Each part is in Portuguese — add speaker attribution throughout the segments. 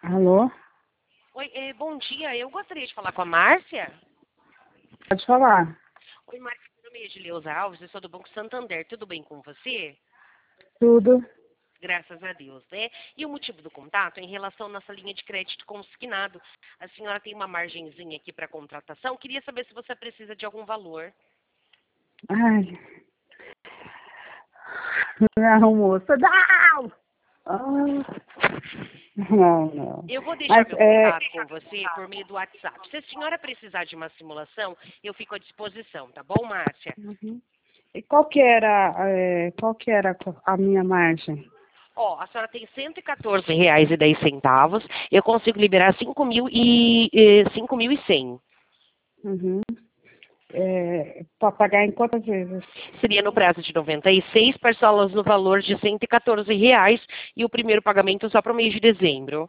Speaker 1: Alô?
Speaker 2: Oi, bom dia. Eu gostaria de falar com a Márcia.
Speaker 1: Pode falar.
Speaker 2: Oi, Márcia, meu nome é Edileuza Alves, eu sou do Banco Santander. Tudo bem com você?
Speaker 1: Tudo.
Speaker 2: Graças a Deus, né? E o motivo do contato é em relação à nossa linha de crédito consignado. A senhora tem uma margenzinha aqui para contratação. Queria saber se você precisa de algum valor.
Speaker 1: Ai. Não, moça. Não! Não.
Speaker 2: Eu vou deixar
Speaker 1: Mas,
Speaker 2: meu contato com você por meio do WhatsApp. Se a senhora precisar de uma simulação, eu fico à disposição, tá bom, Márcia?
Speaker 1: Uhum. E qual que era a minha margem?
Speaker 2: Ó, a senhora tem R$ 114,10. Eu consigo liberar 5.100.
Speaker 1: Uhum. Para pagar em quantas vezes?
Speaker 2: Seria no prazo de 96, parcelas no valor de R$ 114 e o primeiro pagamento só para o mês de dezembro.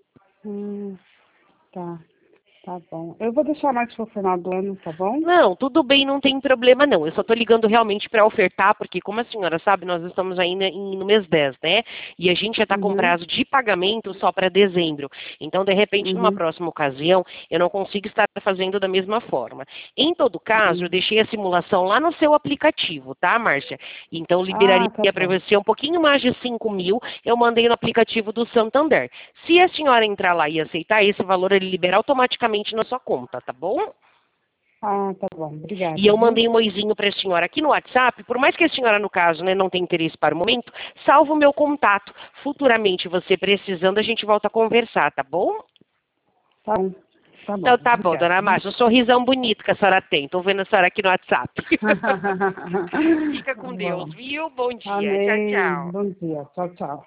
Speaker 1: Tá. Tá bom. Eu vou deixar mais pro final do ano, tá bom?
Speaker 2: Não, tudo bem, não tem problema não. Eu só estou ligando realmente para ofertar, porque como a senhora sabe, nós estamos ainda no mês 10, né? E a gente já está com
Speaker 1: Uhum.
Speaker 2: prazo de pagamento só para dezembro. Então, de repente, numa
Speaker 1: Uhum.
Speaker 2: próxima ocasião, eu não consigo estar fazendo da mesma forma. Em todo caso, eu
Speaker 1: Uhum.
Speaker 2: deixei a simulação lá no seu aplicativo, tá, Márcia? Então, liberaria
Speaker 1: Ah, tá
Speaker 2: para
Speaker 1: bom.
Speaker 2: você um pouquinho mais de 5.000, eu mandei no aplicativo do Santander. Se a senhora entrar lá e aceitar, esse valor ele libera automaticamente na sua conta, tá bom?
Speaker 1: Ah, tá bom.
Speaker 2: E
Speaker 1: Obrigada,
Speaker 2: eu
Speaker 1: viu?
Speaker 2: mandei um oizinho para a senhora aqui no WhatsApp, por mais que a senhora, no caso, né, não tenha interesse para o momento, salva o meu contato. Futuramente, você precisando, a gente volta a conversar, tá bom?
Speaker 1: Tá bom. Tá bom.
Speaker 2: Então tá bom,
Speaker 1: Obrigada,
Speaker 2: dona
Speaker 1: viu?
Speaker 2: Márcia, um sorrisão bonito que a senhora tem. Tô vendo a senhora aqui no WhatsApp. Fica
Speaker 1: Tá
Speaker 2: com Deus,
Speaker 1: bom.
Speaker 2: viu? Bom dia. Tchau,
Speaker 1: Amém.
Speaker 2: tchau.
Speaker 1: Bom dia. Tchau, tchau.